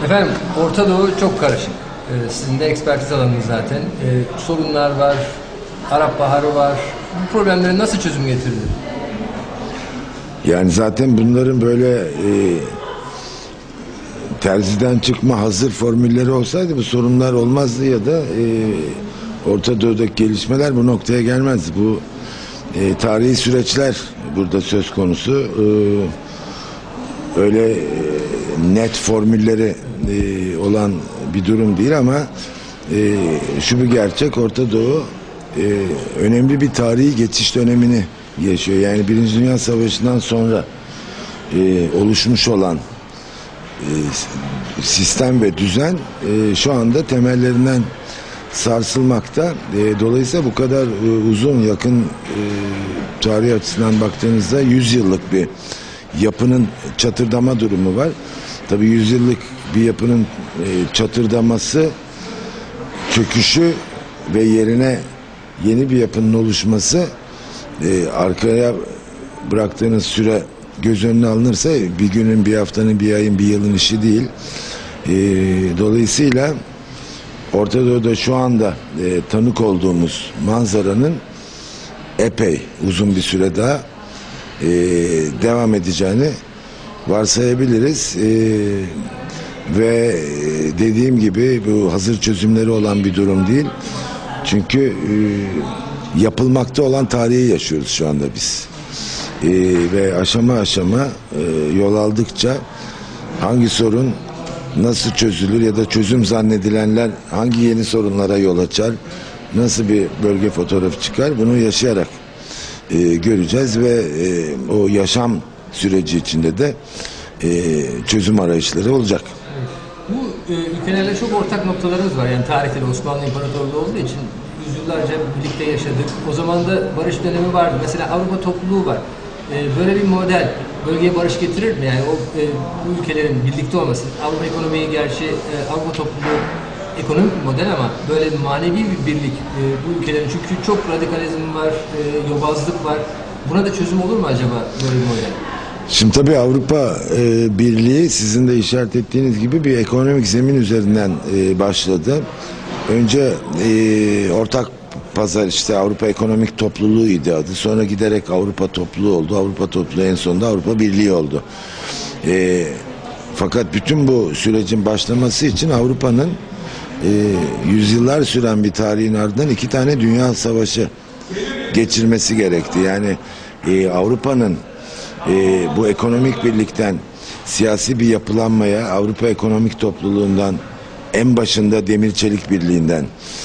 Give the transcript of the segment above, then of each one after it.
Efendim, Orta Doğu çok karışık. Sizin de ekspertiz alanınız zaten. Sorunlar var, Arap Baharı var. Bu problemlere nasıl çözüm getirilir? Yani zaten bunların böyle terziden çıkma hazır formülleri olsaydı bu sorunlar olmazdı ya da Orta Doğu'daki gelişmeler bu noktaya gelmezdi. Bu tarihi süreçler burada söz konusu. Öyle net formülleri olan bir durum değil ama şu bir gerçek, Orta Doğu önemli bir tarihi geçiş dönemini yaşıyor. Yani Birinci Dünya Savaşı'ndan sonra oluşmuş olan sistem ve düzen şu anda temellerinden sarsılmakta. Dolayısıyla bu kadar uzun, yakın tarih açısından baktığınızda 100 yıllık bir yapının çatırdama durumu var. Tabii 100 yıllık bir yapının çatırdaması, çöküşü ve yerine yeni bir yapının oluşması arkaya bıraktığınız süre göz önüne alınırsa bir günün, bir haftanın, bir ayın, bir yılın işi değil. Dolayısıyla Orta Doğu'da şu anda tanık olduğumuz manzaranın epey uzun bir süre daha devam edeceğini varsayabiliriz. Ve dediğim gibi bu hazır çözümleri olan bir durum değil. Çünkü yapılmakta olan tarihi yaşıyoruz şu anda biz. Ve aşama aşama yol aldıkça hangi sorun nasıl çözülür ya da çözüm zannedilenler hangi yeni sorunlara yol açar, nasıl bir bölge fotoğrafı çıkar, bunu yaşayarak göreceğiz ve o yaşam süreci içinde de çözüm arayışları olacak. Bu ülkelerle çok ortak noktalarımız var. Yani tarihte de Osmanlı İmparatorluğu olduğu için yüzyıllarca birlikte yaşadık. O zaman da barış dönemi vardı. Mesela Avrupa topluluğu var. Böyle bir model bölgeye barış getirir mi? Yani bu ülkelerin birlikte olması. Avrupa ekonomiyi gerçi Avrupa topluluğu ekonomik bir model ama böyle manevi bir birlik bu ülkelerin, çünkü çok radikalizm var, yobazlık var. Buna da çözüm olur mu acaba böyle bir model? Şimdi tabii Avrupa Birliği sizin de işaret ettiğiniz gibi bir ekonomik zemin üzerinden başladı. Önce ortak pazar, işte Avrupa Ekonomik Topluluğu'ydu adı. Sonra giderek Avrupa Topluluğu oldu. Avrupa Topluluğu en sonunda Avrupa Birliği oldu. Fakat bütün bu sürecin başlaması için Avrupa'nın yüzyıllar süren bir tarihin ardından 2 tane dünya savaşı geçirmesi gerekti. Yani Avrupa'nın bu ekonomik birlikten siyasi bir yapılanmaya, Avrupa Ekonomik Topluluğundan, en başında Demir Çelik Birliği'nden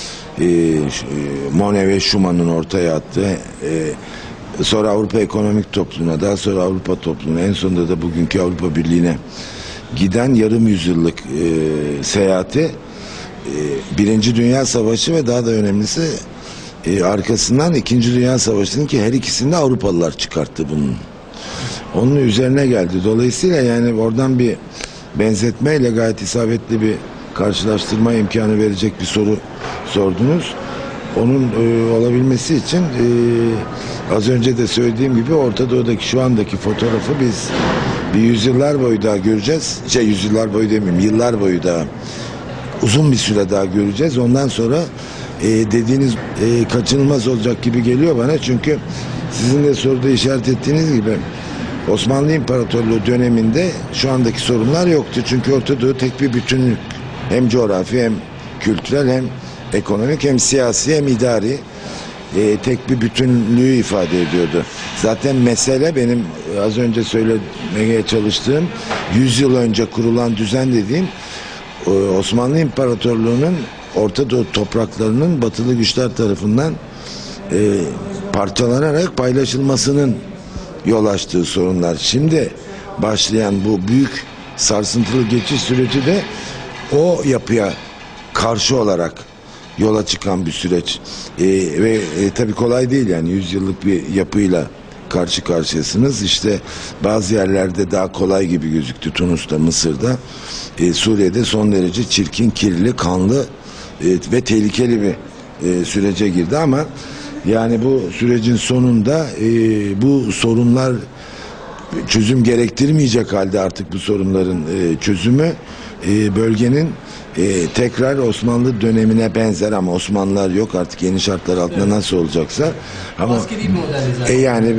Monnet ve Schumann'ın ortaya attığı, sonra Avrupa Ekonomik Topluluğu'na, daha sonra Avrupa Topluluğu'na, en sonunda da bugünkü Avrupa Birliği'ne giden yarım yüzyıllık seyahati Birinci Dünya Savaşı ve daha da önemlisi arkasından İkinci Dünya Savaşı'nın, ki her ikisini de Avrupalılar çıkarttı bunun. Onun üzerine geldi. Dolayısıyla yani oradan bir benzetmeyle gayet isabetli bir karşılaştırma imkanı verecek bir soru sordunuz. Onun olabilmesi için az önce de söylediğim gibi Orta Doğu'daki şu andaki fotoğrafı biz bir yüzyıllar boyu daha göreceğiz. Yüzyıllar boyu demeyeyim, yıllar boyu daha uzun bir süre daha göreceğiz. Ondan sonra dediğiniz kaçınılmaz olacak gibi geliyor bana. Çünkü sizin de soruda işaret ettiğiniz gibi Osmanlı İmparatorluğu döneminde şu andaki sorunlar yoktu. Çünkü Orta Doğu tek bir bütünlük. Hem coğrafi, hem kültürel, hem ekonomik, hem siyasi, hem idari tek bir bütünlüğü ifade ediyordu. Zaten mesele benim az önce söylemeye çalıştığım 100 yıl önce kurulan düzen dediğim Osmanlı İmparatorluğu'nun Orta Doğu topraklarının batılı güçler tarafından parçalanarak paylaşılmasının yol açtığı sorunlar. Şimdi başlayan bu büyük sarsıntılı geçiş süreci de o yapıya karşı olarak yola çıkan bir süreç. Ve tabii kolay değil, yani 100 yıllık bir yapıyla karşı karşıyasınız. İşte bazı yerlerde daha kolay gibi gözüktü. Tunus'ta, Mısır'da. Suriye'de son derece çirkin, kirli, kanlı ve tehlikeli bir sürece girdi ama yani bu sürecin sonunda bu sorunlar çözüm gerektirmeyecek halde artık bu sorunların çözümü bölgenin tekrar Osmanlı dönemine benzer, ama Osmanlılar yok artık, yeni şartlar altında nasıl olacaksa, ama Askeri bir model zaten.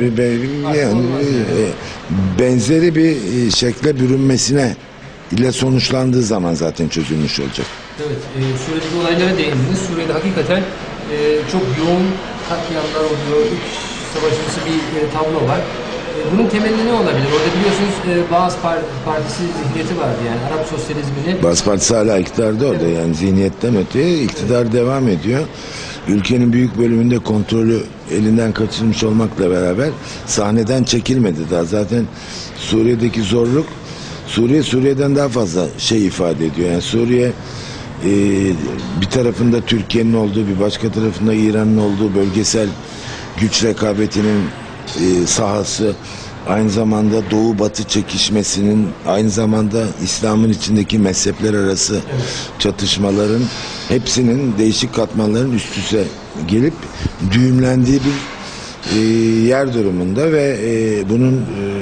benzeri bir şekle bürünmesine ile sonuçlandığı zaman zaten çözülmüş olacak. Evet, Suriye'deki olaylara değindiniz. Suriye'de hakikaten çok yoğun katliamlar oluyor. İç savaşımsı bir tablo var. Bunun temeli ne olabilir? Orada biliyorsunuz Baas Partisi zihniyeti vardı, yani Arap sosyalizmini. Baas Partisi hala iktidarda orada, yani zihniyetten öteye iktidar devam ediyor. Ülkenin büyük bölümünde kontrolü elinden kaçırmış olmakla beraber sahneden çekilmedi daha. Zaten Suriye'deki zorluk, Suriye'den daha fazla şey ifade ediyor. Yani Suriye bir tarafında Türkiye'nin olduğu, bir başka tarafında İran'ın olduğu bölgesel güç rekabetinin sahası, aynı zamanda Doğu Batı çekişmesinin, aynı zamanda İslam'ın içindeki mezhepler arası çatışmaların hepsinin, değişik katmanların üst üste gelip düğümlendiği bir yer durumunda ve bunun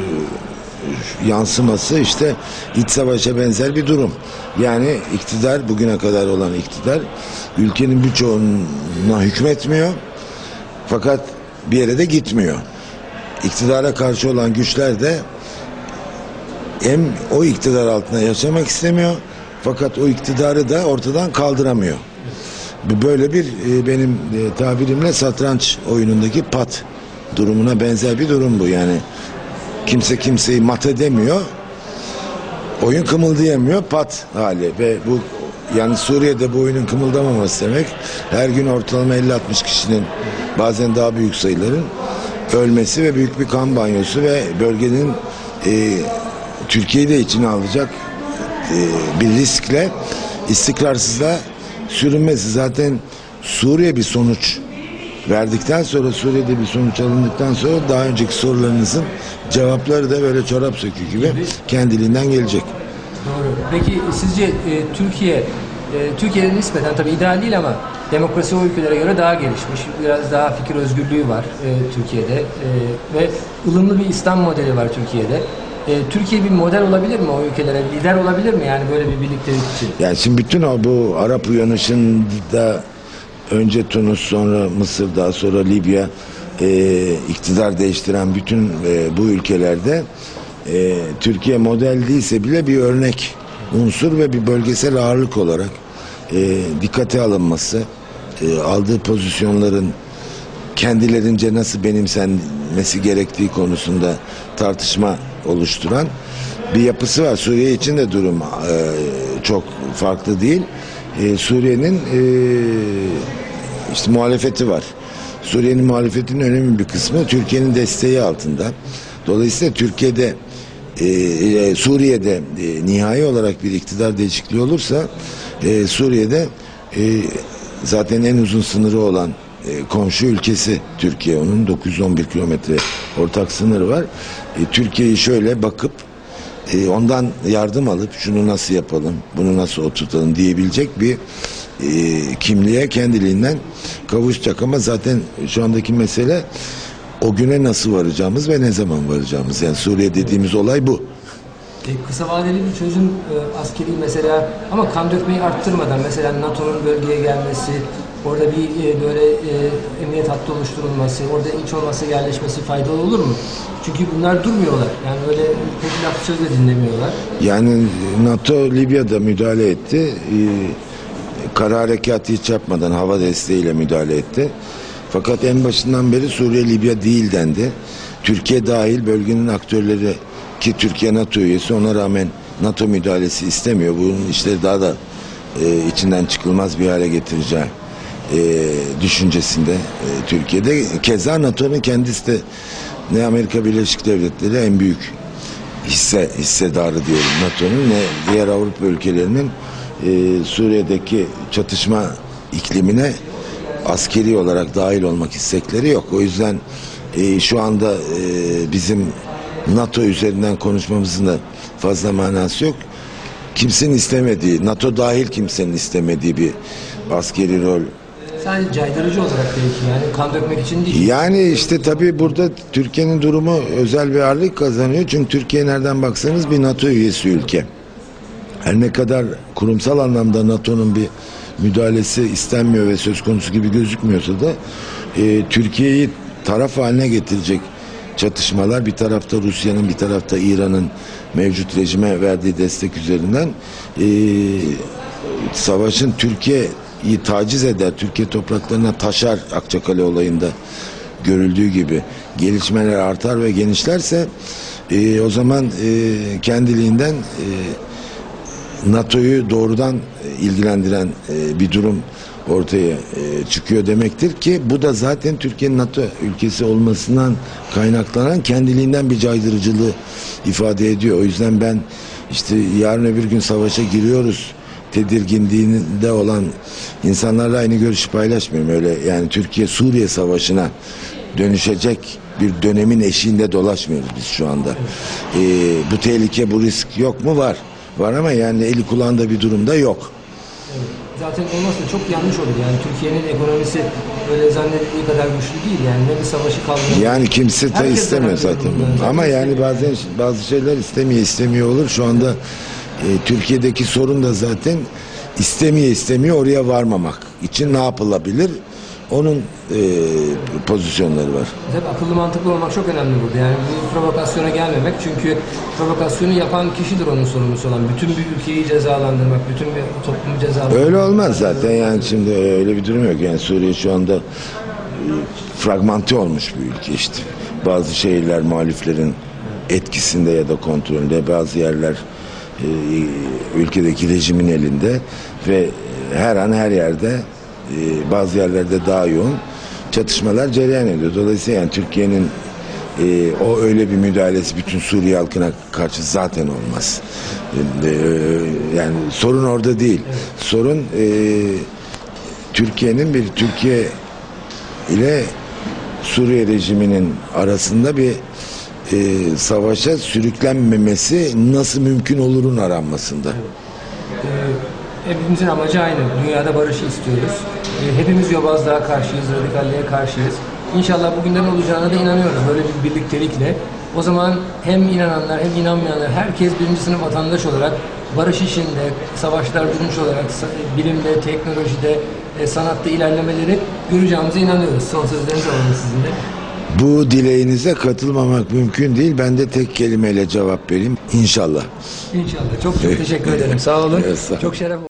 yansıması işte iç savaşa benzer bir durum. Yani iktidar, bugüne kadar olan iktidar ülkenin birçoğuna hükmetmiyor, fakat bir yere de gitmiyor. İktidara karşı olan güçler de hem o iktidar altında yaşamak istemiyor, fakat o iktidarı da ortadan kaldıramıyor. Böyle bir benim tabirimle satranç oyunundaki pat durumuna benzer bir durum bu. Yani kimse kimseyi mat edemiyor, oyun kımıldayamıyor, pat hali. Ve bu, yani Suriye'de bu oyunun kımıldamaması demek, her gün ortalama 50-60 kişinin, bazen daha büyük sayıların ölmesi ve büyük bir kan banyosu ve bölgenin Türkiye'yi de içine alacak bir riskle istikrarsızlığa sürünmesi. Zaten Suriye bir sonuç verdikten sonra, Suriye'de bir sonuç alındıktan sonra daha önceki sorularınızın cevapları da böyle çorap söküğü gibi kendiliğinden gelecek. Doğru. Peki sizce Türkiye'nin nispeten, tabii ideal değil ama demokrasi o ülkelere göre daha gelişmiş. Biraz daha fikir özgürlüğü var Türkiye'de ve ılımlı bir İslam modeli var Türkiye'de. Türkiye bir model olabilir mi o ülkelere? Lider olabilir mi yani böyle bir birliktelik için? Yani şimdi bütün bu Arap uyanışında önce Tunus, sonra Mısır, daha sonra Libya iktidar değiştiren bütün bu ülkelerde Türkiye model değilse bile bir örnek unsur ve bir bölgesel ağırlık olarak dikkate alınması, aldığı pozisyonların kendilerince nasıl benimsenmesi gerektiği konusunda tartışma oluşturan bir yapısı var. Suriye için de durum çok farklı değil. Suriye'nin işte muhalefeti var. Suriye'nin muhalefetinin önemli bir kısmı Türkiye'nin desteği altında. Dolayısıyla Türkiye'de Suriye'de nihai olarak bir iktidar değişikliği olursa Suriye'de zaten en uzun sınırı olan komşu ülkesi Türkiye, onun 911 kilometre ortak sınırı var. Türkiye'yi şöyle bakıp ondan yardım alıp şunu nasıl yapalım, bunu nasıl oturtalım diyebilecek bir kimliğe kendiliğinden kavuşacak. Ama zaten şu andaki mesele o güne nasıl varacağımız ve ne zaman varacağımız. Yani Suriye dediğimiz olay bu. Kısa vadeli bir çözüm askeri mesela, ama kan dökmeyi arttırmadan, mesela NATO'nun bölgeye gelmesi, orada bir böyle emniyet hattı oluşturulması, orada hiç olmazsa yerleşmesi faydalı olur mu? Çünkü bunlar durmuyorlar. Yani öyle pek laf söz de dinlemiyorlar. Yani NATO Libya'da müdahale etti. Kara harekatı hiç yapmadan hava desteğiyle müdahale etti. Fakat en başından beri Suriye Libya değil dendi. Türkiye dahil bölgenin aktörleri, ki Türkiye NATO üyesi, ona rağmen NATO müdahalesi istemiyor. Bunun işleri daha da içinden çıkılmaz bir hale getireceği düşüncesinde Türkiye'de. Keza NATO'nun kendisi de, ne Amerika Birleşik Devletleri en büyük hissedarı diyelim NATO'nun, ne diğer Avrupa ülkelerinin Suriye'deki çatışma iklimine askeri olarak dahil olmak istekleri yok. O yüzden şu anda bizim NATO üzerinden konuşmamızın da fazla manası yok. Kimsenin istemediği, NATO dahil kimsenin istemediği bir askeri rol. Sadece caydırıcı olarak belki, yani kan dökmek için değil. Yani işte tabii burada Türkiye'nin durumu özel bir ağırlık kazanıyor. Çünkü Türkiye nereden baksanız bir NATO üyesi ülke. Her ne kadar kurumsal anlamda NATO'nun bir müdahalesi istenmiyor ve söz konusu gibi gözükmüyorsa da Türkiye'yi taraf haline getirecek çatışmalar, bir tarafta Rusya'nın, bir tarafta İran'ın mevcut rejime verdiği destek üzerinden savaşın Türkiye'yi taciz eder, Türkiye topraklarına taşar, Akçakale olayında görüldüğü gibi gelişmeler artar ve genişlerse o zaman kendiliğinden NATO'yu doğrudan ilgilendiren bir durum ortaya çıkıyor demektir ki bu da zaten Türkiye'nin NATO ülkesi olmasından kaynaklanan kendiliğinden bir caydırıcılığı ifade ediyor. O yüzden ben işte yarın öbür gün savaşa giriyoruz tedirginliğinde olan insanlarla aynı görüşü paylaşmıyorum. Öyle yani Türkiye Suriye Savaşı'na dönüşecek bir dönemin eşiğinde dolaşmıyoruz biz şu anda. Bu tehlike, bu risk yok mu? Var. Var ama yani eli kulağında bir durumda yok. Evet. Zaten olmazsa çok yanlış olur. Yani Türkiye'nin ekonomisi öyle zannedildiği kadar güçlü değil. Yani ne bir savaşı kaldırmak. Yani kimse de istemiyor zaten. Ama yani bazen bazı şeyler istemiyor olur. Şu anda Türkiye'deki sorun da zaten istemiyor oraya varmamak için ne yapılabilir? Onun pozisyonları var. Tabii akıllı mantıklı olmak çok önemli burada. Yani bu provokasyona gelmemek. Çünkü provokasyonu yapan kişidir onun sorumlusu olan. Bütün bir ülkeyi cezalandırmak, bütün bir toplumu cezalandırmak. Öyle olmaz zaten yani şimdi öyle bir durum yok. Yani Suriye şu anda fragmente olmuş bir ülke işte. Bazı şehirler muhaliflerin etkisinde ya da kontrolünde, bazı yerler ülkedeki rejimin elinde ve her an her yerde bazı yerlerde daha yoğun çatışmalar cereyan ediyor. Dolayısıyla yani Türkiye'nin o öyle bir müdahalesi bütün Suriye halkına karşı zaten olmaz. Yani sorun orada değil. Sorun Türkiye'nin Türkiye ile Suriye rejiminin arasında bir savaşa sürüklenmemesi nasıl mümkün olurun aranmasında. Hepimizin amacı aynı. Dünyada barışı istiyoruz. Hepimiz yobazlığa karşıyız, radikalliğe karşıyız. İnşallah bugünden olacağına da inanıyoruz böyle bir birliktelikle. O zaman hem inananlar hem inanmayanlar herkes birinci sınıf vatandaş olarak barış işinde, savaşlar durmuş olarak bilimde, teknolojide, sanatta ilerlemeleri göreceğimize inanıyoruz. Son sözleriniz alalım sizin de. Bu dileğinize katılmamak mümkün değil. Ben de tek kelimeyle cevap vereyim. İnşallah. İnşallah. Çok teşekkür ederim. Sağ olun. Evet, sağ olun. Çok şeref